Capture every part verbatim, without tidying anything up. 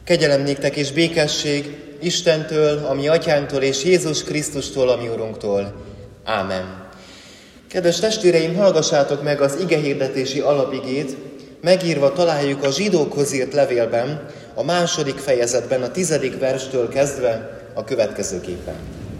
Kegyelem néktek és békesség Istentől, a mi atyánktól és Jézus Krisztustól, a mi Urunktól. Ámen. Kedves testvéreim, hallgassátok meg az igehirdetési alapigét, megírva találjuk a zsidókhoz írt levélben, a második fejezetben, a tizedik verstől kezdve a következőképpen.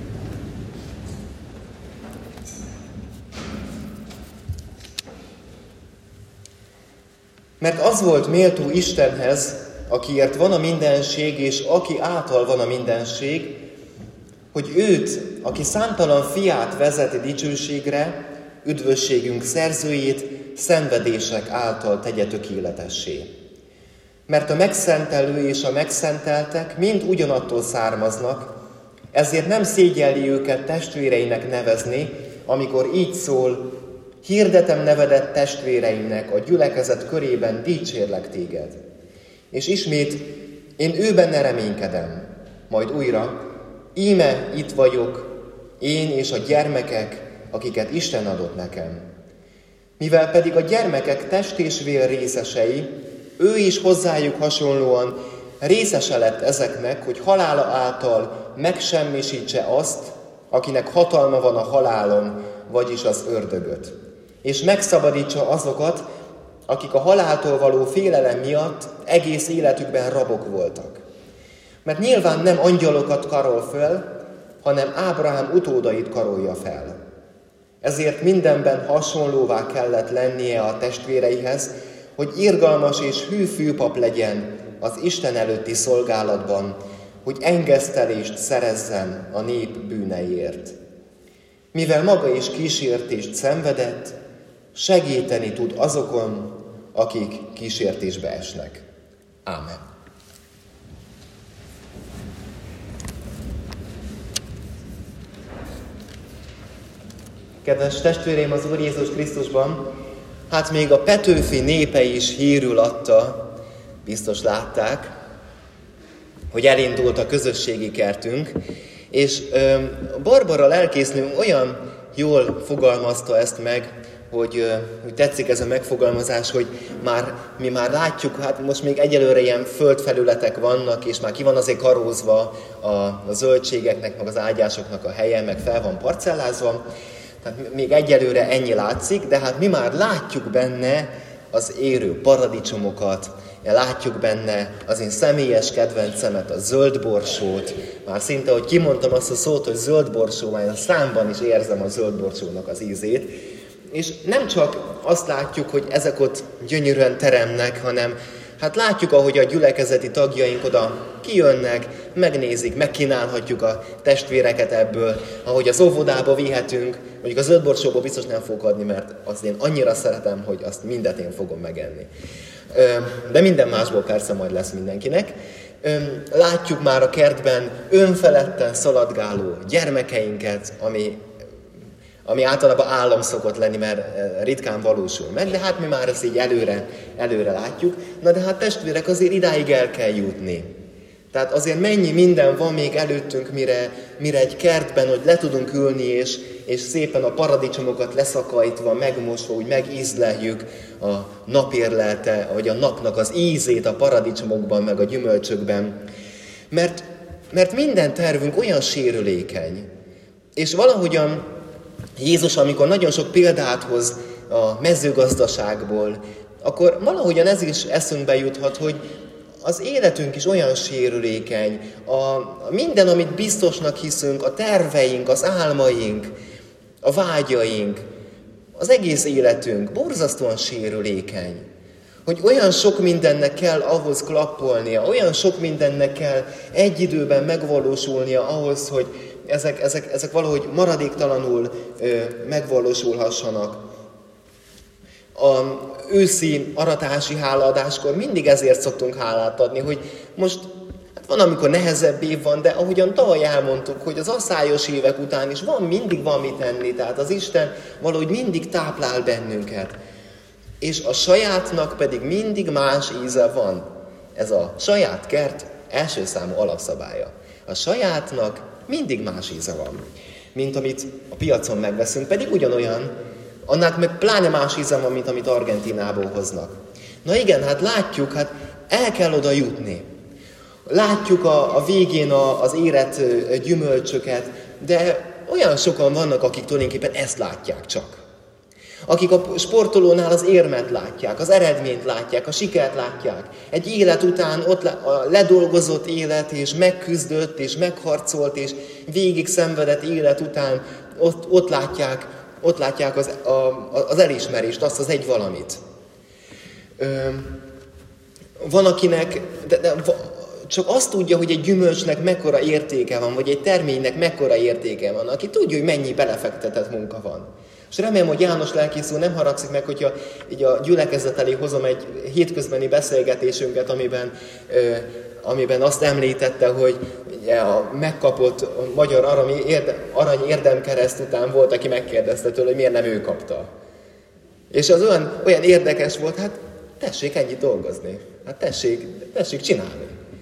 Mert az volt méltó Istenhez, akiért van a mindenség, és aki által van a mindenség, hogy őt, aki számtalan fiát vezeti dicsőségre, üdvösségünk szerzőjét szenvedések által tegye tökéletessé. Mert a megszentelő és a megszenteltek mind ugyanattól származnak, ezért nem szégyelli őket testvéreinek nevezni, amikor így szól: hirdetem nevedet testvéreimnek, a gyülekezet körében dicsérlek téged. És ismét, én őben ne reménykedem, majd újra, íme itt vagyok, én és a gyermekek, akiket Isten adott nekem. Mivel pedig a gyermekek test és vér részesei, ő is hozzájuk hasonlóan részese lett ezeknek, hogy halála által megsemmisítse azt, akinek hatalma van a halálon, vagyis az ördögöt, és megszabadítsa azokat, akik a haláltól való félelem miatt egész életükben rabok voltak. Mert nyilván nem angyalokat karol föl, hanem Ábrahám utódait karolja fel. Ezért mindenben hasonlóvá kellett lennie a testvéreihez, hogy irgalmas és hű főpap legyen az Isten előtti szolgálatban, hogy engesztelést szerezzen a nép bűneiért. Mivel maga is kísértést szenvedett, segíteni tud azokon, akik kísértésbe esnek. Ámen. Kedves testvéreim az Úr Jézus Krisztusban, hát még a Petőfi népe is hírül adta, biztos látták, hogy elindult a közösségi kertünk, és ö, Barbara lelkésznő olyan jól fogalmazta ezt meg, hogy, hogy tetszik ez a megfogalmazás, hogy már, mi már látjuk, hát most még egyelőre ilyen földfelületek vannak, és már ki van azért karózva a, a zöldségeknek, meg az ágyásoknak a helye, meg fel van parcellázva. Tehát még egyelőre ennyi látszik, de hát mi már látjuk benne az érő paradicsomokat, látjuk benne az én személyes kedvencemet, a zöldborsót. Már szinte, hogy kimondtam azt a szót, hogy zöldborsó, már a számban is érzem a zöldborsónak az ízét. És nem csak azt látjuk, hogy ezek ott gyönyörűen teremnek, hanem hát látjuk, ahogy a gyülekezeti tagjaink oda kijönnek, megnézik, megkínálhatjuk a testvéreket ebből, ahogy az óvodába vihetünk, mondjuk a zöldborsóból biztos nem fogok adni, mert azt én annyira szeretem, hogy azt mindet én fogom megenni. De minden másból persze majd lesz mindenkinek. Látjuk már a kertben önfeledten szaladgáló gyermekeinket, ami ami általában állam szokott lenni, mert ritkán valósul meg, de hát mi már ezt így előre, előre látjuk. Na de hát testvérek, azért idáig el kell jutni. Tehát azért mennyi minden van még előttünk, mire, mire egy kertben, hogy le tudunk ülni, és, és szépen a paradicsomokat leszakajtva, megmosva, úgy megízleljük a napérlelte, vagy a napnak az ízét a paradicsomokban, meg a gyümölcsökben. Mert, mert minden tervünk olyan sérülékeny, és valahogyan Jézus, amikor nagyon sok példát hoz a mezőgazdaságból, akkor valahogyan ez is eszünkbe juthat, hogy az életünk is olyan sérülékeny, a minden, amit biztosnak hiszünk, a terveink, az álmaink, a vágyaink, az egész életünk borzasztóan sérülékeny. Hogy olyan sok mindennek kell ahhoz klappolnia, olyan sok mindennek kell egy időben megvalósulnia ahhoz, hogy Ezek, ezek, ezek valahogy maradéktalanul ö, megvalósulhassanak. A őszi aratási hálaadáskor mindig ezért szoktunk hálát adni, hogy most hát van, amikor nehezebb év van, de ahogyan tavaly elmondtuk, hogy az asszályos évek után is van, mindig van mit enni, tehát az Isten valahogy mindig táplál bennünket. És a sajátnak pedig mindig más íze van. Ez a saját kert első számú alapszabálya. A sajátnak mindig más íze van, mint amit a piacon megveszünk, pedig ugyanolyan, annak meg pláne más íze van, mint amit Argentinából hoznak. Na igen, hát látjuk, hát el kell oda jutni, látjuk a, a végén a, az élet gyümölcsöket, de olyan sokan vannak, akik tulajdonképpen ezt látják csak. Akik a sportolónál az érmet látják, az eredményt látják, a sikert látják. Egy élet után ott a ledolgozott élet, és megküzdött, és megharcolt, és végig szenvedett élet után ott, ott látják, ott látják az, a, az elismerést, azt az egy valamit. Ö, van akinek, de, de, csak azt tudja, hogy egy gyümölcsnek mekkora értéke van, vagy egy terménynek mekkora értéke van, aki tudja, hogy mennyi belefektetett munka van. És remélem, hogy János lelkész úr nem haragszik meg, hogyha így a gyülekezet elé hozom egy hétközbeni beszélgetésünket, amiben, ö, amiben azt említette, hogy a megkapott a magyar arany, érde, arany érdemkereszt után volt, aki megkérdezte tőle, hogy miért nem ő kapta. És az olyan, olyan érdekes volt, hát tessék ennyit dolgozni, hát tessék, tessék csinálni.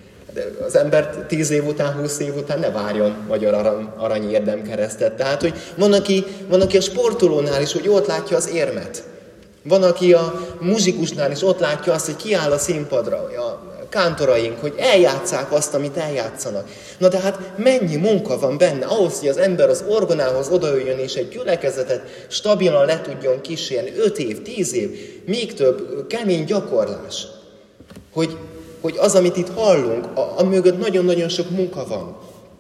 Az ember tíz év után, húsz év után ne várjon magyar arany, arany érdemkeresztet. Tehát, hogy van aki, van, aki a sportolónál is, hogy ott látja az érmet. Van, aki a muzsikusnál is ott látja azt, hogy kiáll a színpadra, a kántoraink, hogy eljátsszák azt, amit eljátszanak. Na de hát mennyi munka van benne ahhoz, hogy az ember az orgonához odaüljön, és egy gyülekezetet stabilan le tudjon kísérni, öt év, tíz év, még több kemény gyakorlás. Hogy hogy az, amit itt hallunk, a, a mögött nagyon-nagyon sok munka van.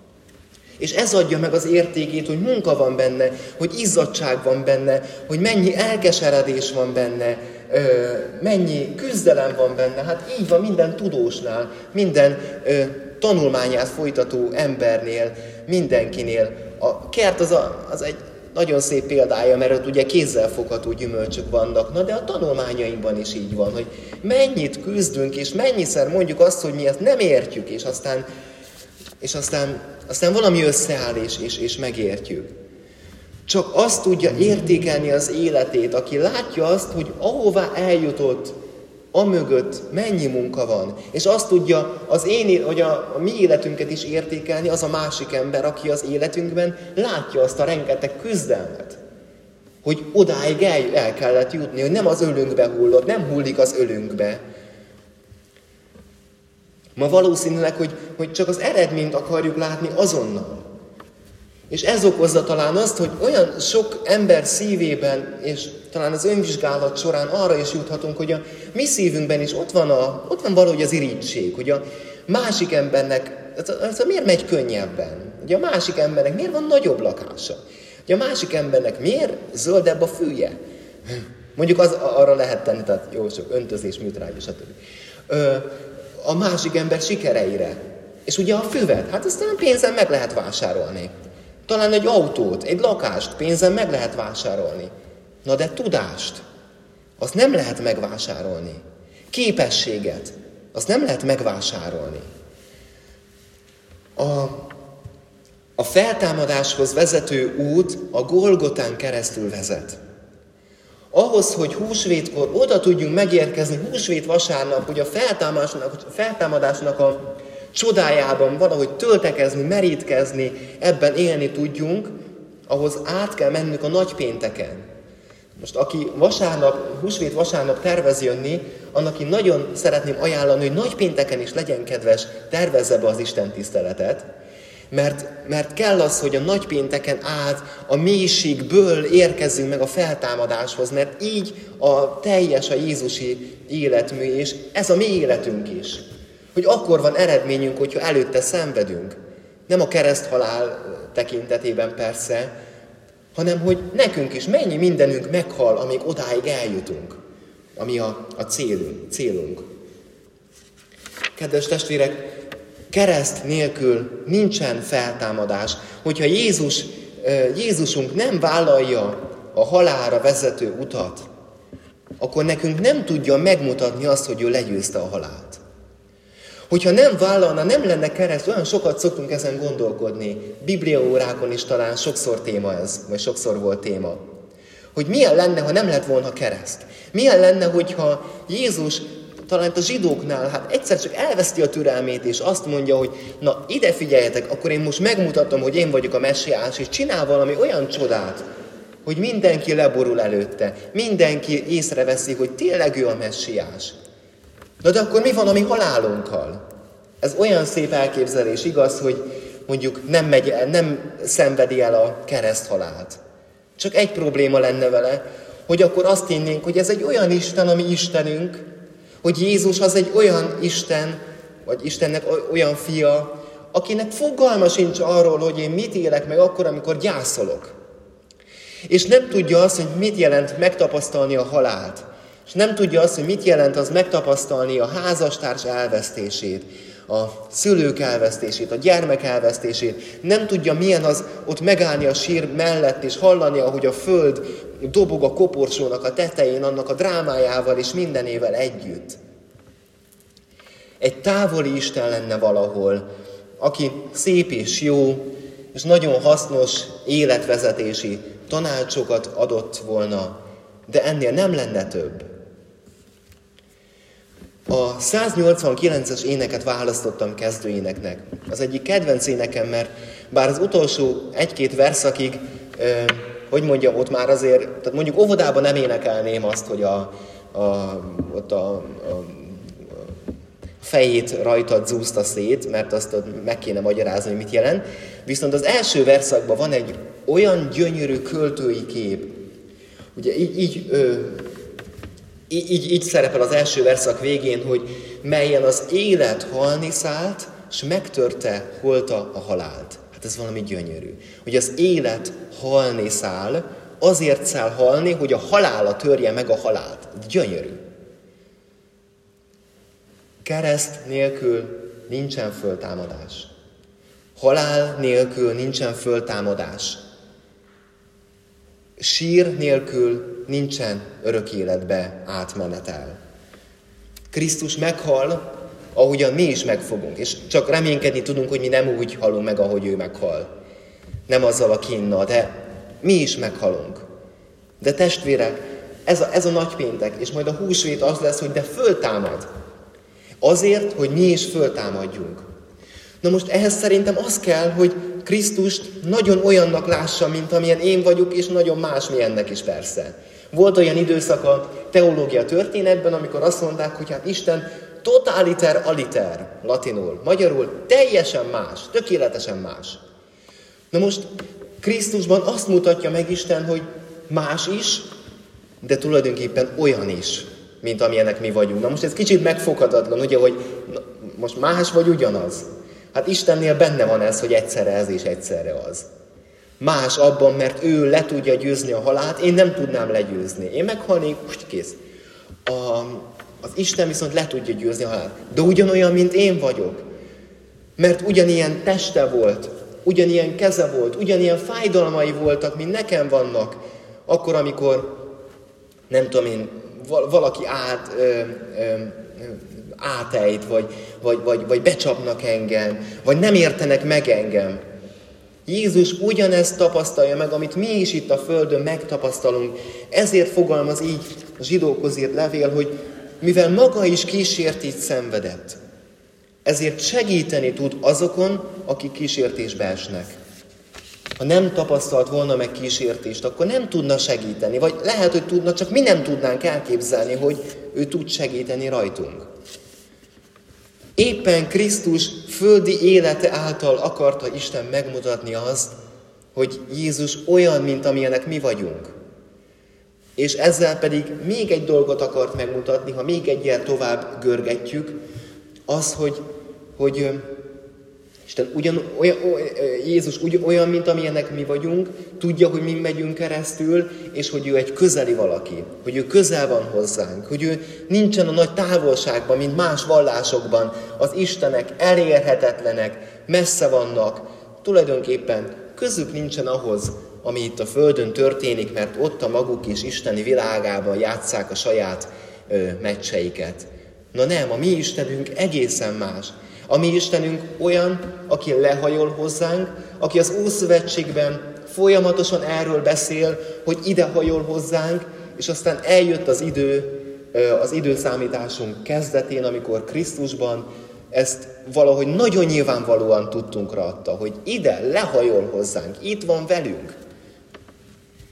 És ez adja meg az értékét, hogy munka van benne, hogy izzadság van benne, hogy mennyi elkeseredés van benne, ö, mennyi küzdelem van benne. Hát így van minden tudósnál, minden ö, tanulmányát folytató embernél, mindenkinél. A kert az, a, az egy nagyon szép példája, mert ott ugye kézzelfogható gyümölcsök vannak, na de a tanulmányainkban is így van, hogy mennyit küzdünk, és mennyiszer mondjuk azt, hogy mi ezt nem értjük, és aztán, és aztán, aztán valami összeáll, és, és, és megértjük. Csak azt tudja értékelni az életét, aki látja azt, hogy ahová eljutott, amögött mennyi munka van. És azt tudja az én, hogy a, a mi életünket is értékelni az a másik ember, aki az életünkben látja azt a rengeteg küzdelmet. Hogy odáig el, el kellett jutni, hogy nem az ölünkbe hullott, nem hullik az ölünkbe. Ma valószínűleg, hogy, hogy csak az eredményt akarjuk látni azonnal. És ez okozza talán azt, hogy olyan sok ember szívében, és talán az önvizsgálat során arra is juthatunk, hogy a mi szívünkben is ott van, a, ott van valahogy az irigység, hogy a másik embernek, ez, ez miért megy könnyebben? Hogy a másik embernek miért van nagyobb lakása? Hogy a másik embernek miért zöldebb a fűje? Mondjuk az, arra lehet tenni, tehát jó, sok öntözés, műtrágy, stb. A másik ember sikereire. És ugye a füvet, hát ezt nem pénzen meg lehet vásárolni. Talán egy autót, egy lakást pénzen meg lehet vásárolni. Na de tudást, azt nem lehet megvásárolni. Képességet, azt nem lehet megvásárolni. A, a feltámadáshoz vezető út a Golgotán keresztül vezet. Ahhoz, hogy húsvétkor oda tudjunk megérkezni, húsvét vasárnap, hogy a feltámadásnak, a feltámadásnak a csodájában valahogy töltekezni, merítkezni, ebben élni tudjunk, ahhoz át kell mennünk a nagypénteken. Most aki vasárnap, húsvét vasárnap tervez jönni, annak én nagyon szeretném ajánlani, hogy nagypénteken is legyen kedves, tervezze be az Isten tiszteletet, mert, mert kell az, hogy a nagypénteken át a mélységből érkezzünk meg a feltámadáshoz, mert így a teljes a jézusi életmű, és ez a mi életünk is. Hogy akkor van eredményünk, hogyha előtte szenvedünk. Nem a kereszthalál tekintetében persze, hanem hogy nekünk is mennyi mindenünk meghal, amíg odáig eljutunk, ami a, a célunk, célunk. Kedves testvérek, kereszt nélkül nincsen feltámadás. Hogyha Jézus, Jézusunk nem vállalja a halálra vezető utat, akkor nekünk nem tudja megmutatni azt, hogy ő legyőzte a halált. Hogyha nem vállalna, nem lenne kereszt, olyan sokat szoktunk ezen gondolkodni. Bibliaórákon is talán sokszor téma ez, vagy sokszor volt téma. Hogy milyen lenne, ha nem lett volna kereszt? Milyen lenne, hogyha Jézus talán a zsidóknál hát egyszer csak elveszti a türelmét, és azt mondja, hogy na ide figyeljetek, akkor én most megmutatom, hogy én vagyok a messiás, és csinál valami olyan csodát, hogy mindenki leborul előtte, mindenki észreveszi, hogy tényleg ő a messiás. Na de akkor mi van a mi halálunkkal? Ez olyan szép elképzelés, igaz, hogy mondjuk nem, megy el, nem szenvedi el a kereszthalált. Csak egy probléma lenne vele, hogy akkor azt hinnénk, hogy ez egy olyan Isten, ami Istenünk, hogy Jézus az egy olyan Isten, vagy Istennek olyan fia, akinek fogalma sincs arról, hogy én mit élek meg akkor, amikor gyászolok. És nem tudja azt, hogy mit jelent megtapasztalni a halált. És nem tudja azt, hogy mit jelent az megtapasztalni a házastárs elvesztését, a szülők elvesztését, a gyermek elvesztését. Nem tudja, milyen az ott megállni a sír mellett, és hallani, ahogy a föld dobog a koporsónak a tetején, annak a drámájával és mindenével együtt. Egy távoli Isten lenne valahol, aki szép és jó, és nagyon hasznos életvezetési tanácsokat adott volna, de ennél nem lenne több. A száznyolcvankilences éneket választottam kezdőéneknek. Az egyik kedvenc énekem, mert bár az utolsó egy-két verszakig, eh, hogy mondjam, ott már azért, tehát mondjuk óvodában nem énekelném azt, hogy a, a, ott a, a fejét rajtad zúzta szét, mert azt meg kéne magyarázni, hogy mit jelent. Viszont az első verszakban van egy olyan gyönyörű költői kép. Ugye így, így, ö, így, így, így szerepel az első verszak végén, hogy melyen az élet halni szállt, s megtörte holta a halált. Hát ez valami gyönyörű. Hogy az élet halni száll, azért száll halni, hogy a halála törje meg a halált. Gyönyörű. Kereszt nélkül nincsen föltámadás. Halál nélkül nincsen föltámadás. Sír nélkül nincsen örök életbe átmenetel. Krisztus meghal, ahogyan mi is megfogunk, és csak reménykedni tudunk, hogy mi nem úgy halunk meg, ahogy ő meghal. Nem azzal a kínnal, de mi is meghalunk. De testvérek, ez a, ez a nagypéntek, és majd a húsvét az lesz, hogy de föltámad. Azért, hogy mi is föltámadjunk. Na most ehhez szerintem az kell, hogy Krisztust nagyon olyannak lássa, mint amilyen én vagyok, és nagyon másmilyennek is persze. Volt olyan időszak a teológia történetben, amikor azt mondták, hogy hát Isten totaliter aliter, latinul, magyarul teljesen más, tökéletesen más. Na most Krisztusban azt mutatja meg Isten, hogy más is, de tulajdonképpen olyan is, mint amilyenek mi vagyunk. Na most ez kicsit megfoghatatlan, ugye, hogy na, most más vagy ugyanaz. Hát Istennél benne van ez, hogy egyszerre ez és egyszerre az. Más abban, mert ő le tudja győzni a halált, én nem tudnám legyőzni. Én meghalnék, most kész. A, az Isten viszont le tudja győzni a halált. De ugyanolyan, mint én vagyok. Mert ugyanilyen teste volt, ugyanilyen keze volt, ugyanilyen fájdalmai voltak, mint nekem vannak. Akkor, amikor, nem tudom én, valaki át, ö, ö, átejt, vagy, vagy, vagy, vagy becsapnak engem, vagy nem értenek meg engem. Jézus ugyanezt tapasztalja meg, amit mi is itt a földön megtapasztalunk. Ezért fogalmaz így a zsidókhoz írt levél, hogy mivel maga is kísértést szenvedett, ezért segíteni tud azokon, akik kísértésbe esnek. Ha nem tapasztalt volna meg kísértést, akkor nem tudna segíteni. Vagy lehet, hogy tudna, csak mi nem tudnánk elképzelni, hogy ő tud segíteni rajtunk. Éppen Krisztus földi élete által akarta Isten megmutatni azt, hogy Jézus olyan, mint amilyenek mi vagyunk. És ezzel pedig még egy dolgot akart megmutatni, ha még egyel tovább görgetjük, az, hogy, hogy Isten ugyan, olyan, Jézus ugy, olyan, mint amilyenek mi vagyunk, tudja, hogy mi megyünk keresztül, és hogy ő egy közeli valaki, hogy ő közel van hozzánk, hogy ő nincsen a nagy távolságban, mint más vallásokban. Az Istenek elérhetetlenek, messze vannak, tulajdonképpen közük nincsen ahhoz, ami itt a földön történik, mert ott a maguk is isteni világában játsszák a saját ö, meccseiket. Na nem, a mi Istenünk egészen más. A mi Istenünk olyan, aki lehajol hozzánk, aki az Ószövetségben folyamatosan erről beszél, hogy ide hajol hozzánk, és aztán eljött az idő, az időszámításunk kezdetén, amikor Krisztusban ezt valahogy nagyon nyilvánvalóan tudtunk rajta, hogy ide lehajol hozzánk, itt van velünk.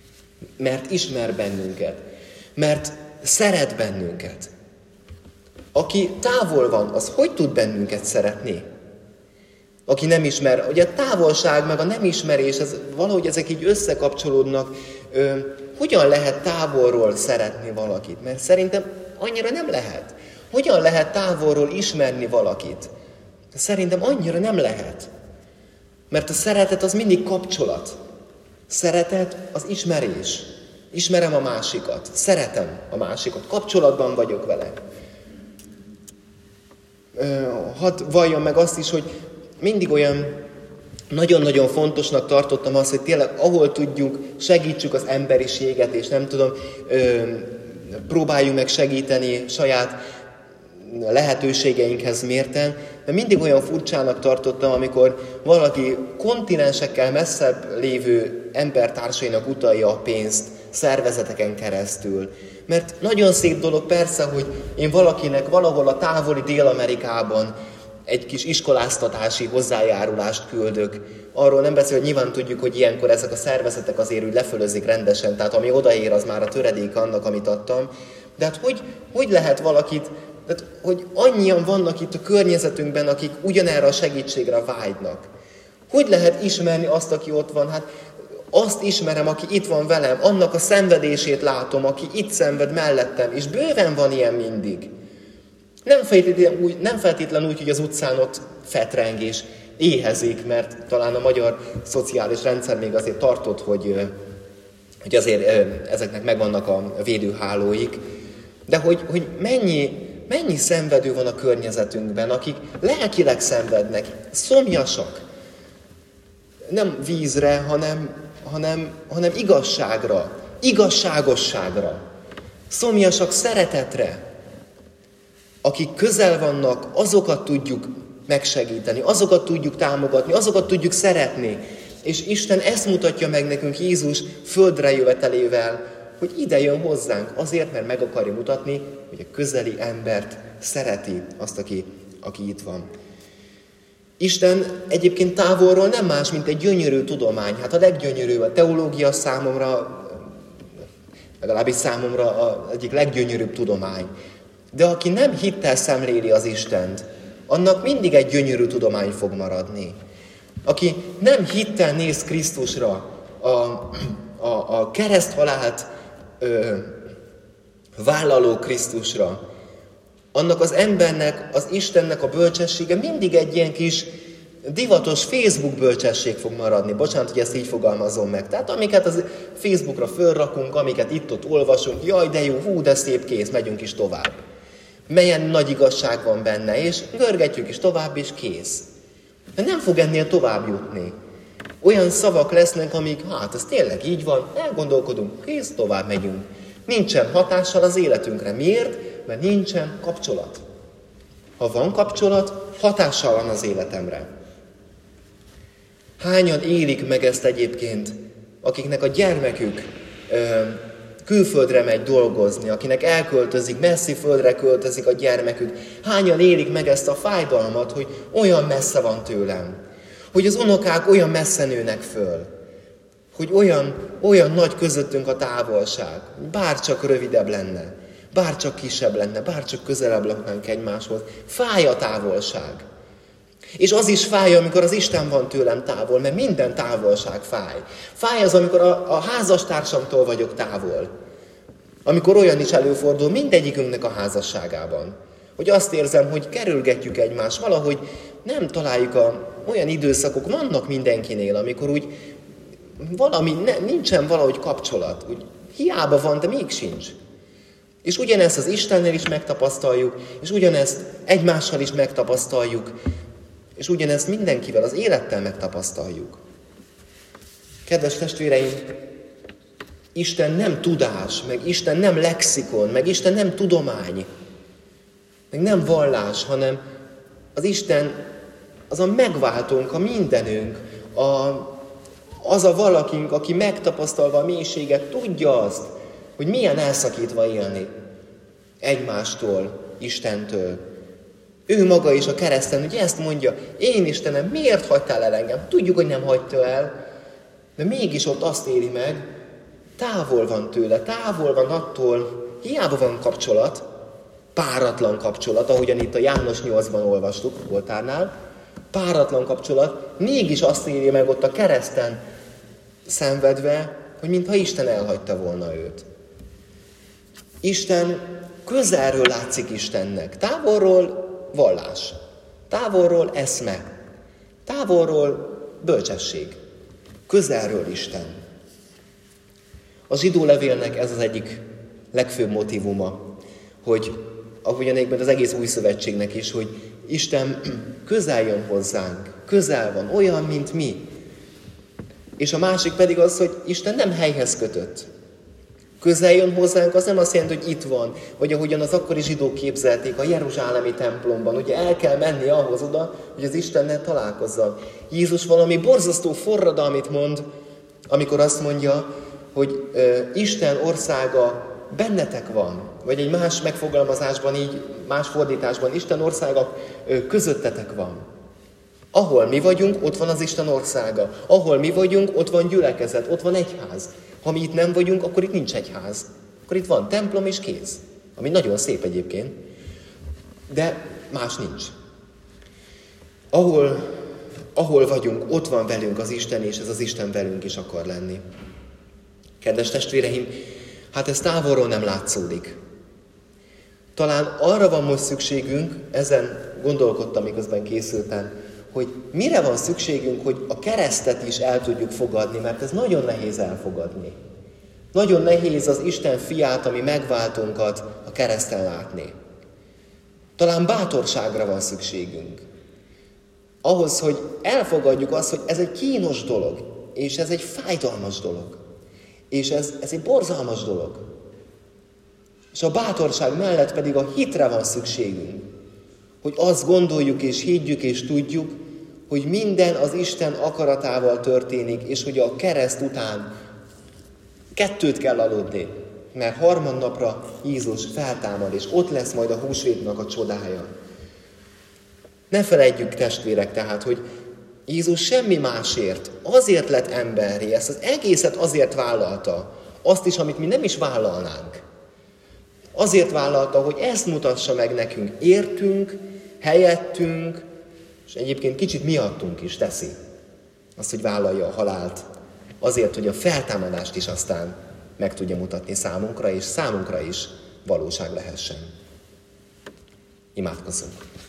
Mert ismer bennünket, mert szeret bennünket. Aki távol van, az hogy tud bennünket szeretni? Aki nem ismer, ugye a távolság meg a nem ismerés, ez, valahogy ezek így összekapcsolódnak. Ö, hogyan lehet távolról szeretni valakit? Mert szerintem annyira nem lehet. Hogyan lehet távolról ismerni valakit? Szerintem annyira nem lehet. Mert a szeretet az mindig kapcsolat. Szeretet az ismerés. Ismerem a másikat, szeretem a másikat, kapcsolatban vagyok vele. Hadd valljam meg azt is, hogy mindig olyan nagyon-nagyon fontosnak tartottam azt, hogy tényleg ahol tudjuk, segítsük az emberiséget, és nem tudom, próbáljunk meg segíteni saját lehetőségeinkhez mérten, de mindig olyan furcsának tartottam, amikor valaki kontinensekkel messzebb lévő embertársainak utalja a pénzt szervezeteken keresztül. Mert nagyon szép dolog persze, hogy én valakinek valahol a távoli Dél-Amerikában egy kis iskoláztatási hozzájárulást küldök. Arról nem beszél, hogy nyilván tudjuk, hogy ilyenkor ezek a szervezetek azért úgy lefölözik rendesen, tehát ami odaér, az már a töredék annak, amit adtam. De hát hogy, hogy lehet valakit, tehát, hogy annyian vannak itt a környezetünkben, akik ugyanerre a segítségre vágynak. Hogy lehet ismerni azt, aki ott van? Hát azt ismerem, aki itt van velem, annak a szenvedését látom, aki itt szenved mellettem, és bőven van ilyen mindig. Nem feltétlenül úgy, nem feltétlenül úgy hogy az utcán ott fetreng és éhezik, mert talán a magyar szociális rendszer még azért tartott, hogy, hogy azért ezeknek megvannak a védőhálóik, de hogy, hogy mennyi, mennyi szenvedő van a környezetünkben, akik lelkileg szenvednek, szomjasak. Nem vízre, hanem, hanem, hanem igazságra, igazságosságra. Szomjasak szeretetre. Akik közel vannak, azokat tudjuk megsegíteni, azokat tudjuk támogatni, azokat tudjuk szeretni. És Isten ezt mutatja meg nekünk Jézus földre jövetelével, hogy ide jön hozzánk, azért, mert meg akarja mutatni, hogy a közeli embert szereti, azt, aki, aki itt van. Isten egyébként távolról nem más, mint egy gyönyörű tudomány. Hát a leggyönyörűbb, a teológia számomra, legalábbis számomra az egyik leggyönyörűbb tudomány. De aki nem hittel szemléli az Istent, annak mindig egy gyönyörű tudomány fog maradni. Aki nem hittel néz Krisztusra, a, a, a kereszthalált ö, vállaló Krisztusra, annak az embernek, az Istennek a bölcsessége mindig egy ilyen kis divatos Facebook bölcsesség fog maradni. Bocsánat, hogy ezt így fogalmazom meg. Tehát amiket az Facebookra fölrakunk, amiket itt-ott olvasunk, jaj, de jó, hú, de szép, kész, megyünk is tovább. Melyen nagy igazság van benne, és görgetjük is tovább, és kész. De nem fog ennél tovább jutni. Olyan szavak lesznek, amik, hát ez tényleg így van, elgondolkodunk, kész, tovább megyünk. Nincsen hatással az életünkre. Miért? Mert nincsen kapcsolat. Ha van kapcsolat, hatással van az életemre. Hányan élik meg ezt egyébként, akiknek a gyermekük ö, külföldre megy dolgozni, akinek elköltözik, messzi földre költözik a gyermekük. Hányan élik meg ezt a fájdalmat, hogy olyan messze van tőlem. Hogy az unokák olyan messze nőnek föl. Hogy olyan, olyan nagy közöttünk a távolság. Bárcsak rövidebb lenne. Bárcsak kisebb lenne. Bárcsak közelebb laknánk egymáshoz. Fáj a távolság. És az is fáj, amikor az Isten van tőlem távol, mert minden távolság fáj. Fáj az, amikor a, a házastársamtól vagyok távol. Amikor olyan is előfordul mindegyikünknek a házasságában. Hogy azt érzem, hogy kerülgetjük egymást, valahogy nem találjuk a, olyan időszakok, vannak mindenkinél, amikor úgy valami, ne, nincsen valahogy kapcsolat. Úgy hiába van, de még sincs. És ugyanezt az Istennel is megtapasztaljuk, és ugyanezt egymással is megtapasztaljuk, és ugyanezt mindenkivel, az élettel megtapasztaljuk. Kedves testvéreim, Isten nem tudás, meg Isten nem lexikon, meg Isten nem tudomány, meg nem vallás, hanem az Isten az a megváltónk, a mindenünk, a, az a valakink, aki megtapasztalva a mélységet tudja azt, hogy milyen elszakítva élni egymástól, Istentől. Ő maga is a kereszten, ugye ezt mondja, én Istenem, miért hagytál el engem? Tudjuk, hogy nem hagyta el, de mégis ott azt éli meg, távol van tőle, távol van attól, hiába van kapcsolat, páratlan kapcsolat, ahogyan itt a János nyolcban olvastuk, oltárnál, páratlan kapcsolat, mégis azt írja meg ott a kereszten szenvedve, hogy mintha Isten elhagyta volna őt. Isten közelről látszik Istennek, távolról vallás, távolról eszme, távolról bölcsesség, közelről Isten. A zsidó levélnek ez az egyik legfőbb motívuma, hogy ahogyan az egész új szövetségnek is, hogy Isten közel jön hozzánk, közel van, olyan, mint mi. És a másik pedig az, hogy Isten nem helyhez kötött. Közel jön hozzánk, az nem azt jelenti, hogy itt van, vagy ahogyan az akkori zsidók képzelték a jeruzsálemi templomban. Ugye el kell menni ahhoz oda, hogy az Istennel találkozzon. Jézus valami borzasztó forradalmit mond, amikor azt mondja, hogy ö, Isten országa bennetek van, vagy egy más megfogalmazásban, így más fordításban, Isten országa ö, közöttetek van. Ahol mi vagyunk, ott van az Isten országa. Ahol mi vagyunk, ott van gyülekezet, ott van egyház. Ha mi itt nem vagyunk, akkor itt nincs egyház. Akkor itt van templom és kéz. Ami nagyon szép egyébként. De más nincs. Ahol, ahol vagyunk, ott van velünk az Isten, és ez az Isten velünk is akar lenni. Kedves testvéreim, hát ez távolról nem látszódik. Talán arra van most szükségünk, ezen gondolkodtam, miközben készültem, hogy mire van szükségünk, hogy a keresztet is el tudjuk fogadni, mert ez nagyon nehéz elfogadni. Nagyon nehéz az Isten fiát, ami megváltunkat a kereszten látni. Talán bátorságra van szükségünk. Ahhoz, hogy elfogadjuk azt, hogy ez egy kínos dolog, és ez egy fájdalmas dolog, és ez, ez egy borzalmas dolog. És a bátorság mellett pedig a hitre van szükségünk, hogy azt gondoljuk és higgyük és tudjuk, hogy minden az Isten akaratával történik, és hogy a kereszt után kettőt kell aludni, mert harmadnapra Jézus feltámad, és ott lesz majd a húsvétnak a csodája. Ne feledjük, testvérek, tehát, hogy Jézus semmi másért, azért lett emberré, ezt az egészet azért vállalta, azt is, amit mi nem is vállalnánk. Azért vállalta, hogy ezt mutassa meg nekünk, értünk, helyettünk, és egyébként kicsit miattunk is teszi azt, hogy vállalja a halált, azért, hogy a feltámadást is aztán meg tudja mutatni számunkra, és számunkra is valóság lehessen. Imádkozzunk!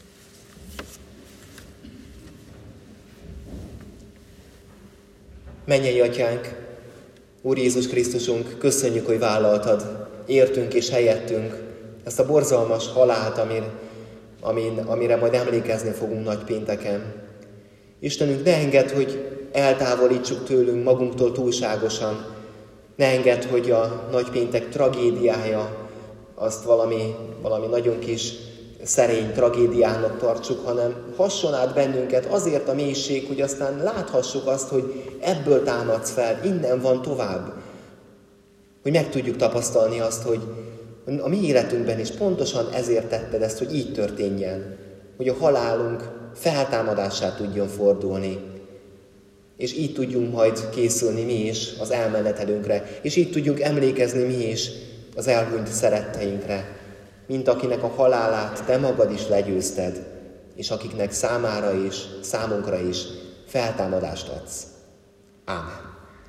Mennyei Atyánk, Úr Jézus Krisztusunk, köszönjük, hogy vállaltad, értünk és helyettünk ezt a borzalmas halált, amin, amin, amire majd emlékezni fogunk nagypénteken. Istenünk, ne engedd, hogy eltávolítsuk tőlünk magunktól túlságosan. Ne engedd, hogy a nagypéntek tragédiája azt valami, valami nagyon kis szerény tragédiának tartsuk, hanem hasson át bennünket azért a mélység, hogy aztán láthassuk azt, hogy ebből támadsz fel, innen van tovább. Hogy meg tudjuk tapasztalni azt, hogy a mi életünkben is pontosan ezért tetted ezt, hogy így történjen. Hogy a halálunk feltámadását tudjon fordulni. És így tudjunk majd készülni mi is az elmenetelünkre. És így tudjunk emlékezni mi is az elhunyt szeretteinkre. Mint akinek a halálát te magad is legyőzted, és akiknek számára is, számunkra is feltámadást adsz. Ámen.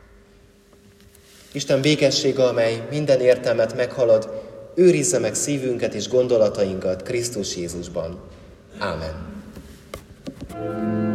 Isten békessége, amely minden értelmet meghalad, őrizze meg szívünket és gondolatainkat Krisztus Jézusban. Ámen.